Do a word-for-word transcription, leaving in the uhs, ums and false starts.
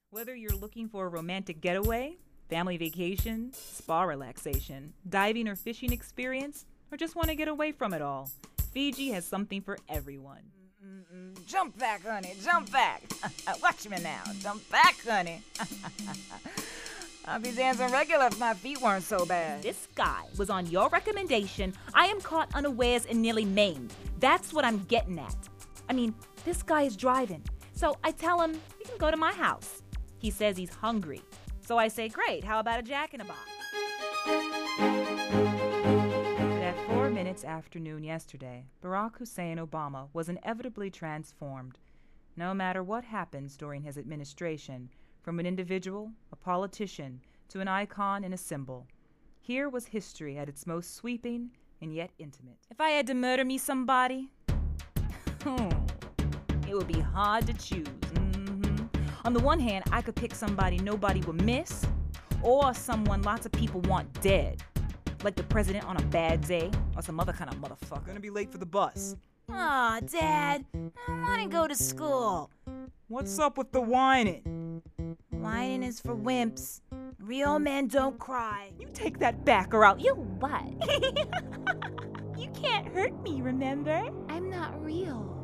Whether you're looking for a romantic getaway, family vacation, spa relaxation, diving or fishing experience, or just want to get away from it all, Fiji has something for everyone. Mm-mm. Jump back, honey, jump back. Watch me now, jump back, honey. I'd be dancing regular if my feet weren't so bad. This guy was on your recommendation. I am caught unawares and nearly maimed. That's what I'm getting at. I mean, this guy is driving. So I tell him, you can go to my house. He says he's hungry. So I say, great, how about a Jack in a Box? But at four minutes after noon yesterday, Barack Hussein Obama was inevitably transformed. No matter what happens during his administration, from an individual, a politician, to an icon and a symbol, here was history at its most sweeping and yet intimate. If I had to murder me somebody, it would be hard to choose. Mm-hmm. On the one hand, I could pick somebody nobody would miss, or someone lots of people want dead, like the president on a bad day, or some other kind of motherfucker. Gonna be late for the bus. Aw, Dad, I want to go to school. What's up with the whining? Whining is for wimps. Real men don't cry. You take that back or I'll... You what? You can't hurt me, remember? I'm not real.